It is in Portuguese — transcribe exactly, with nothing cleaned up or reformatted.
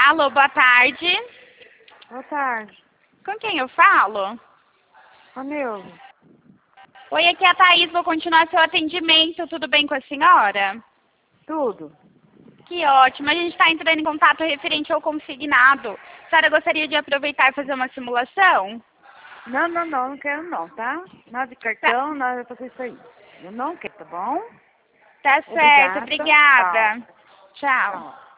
Alô, boa tarde. Boa tarde. Com quem eu falo? Ô, Neuza. Oi, aqui é a Thaís, vou continuar seu atendimento. Tudo bem com a senhora? Tudo. Que ótimo. A gente está entrando em contato referente ao consignado. A senhora gostaria de aproveitar e fazer uma simulação? Não, não, não, não quero não, tá? Nada de cartão, nada pra fazer isso aí. Eu não quero, tá bom? Tá certo, Obrigada. obrigada. Tchau. Tchau. Tchau.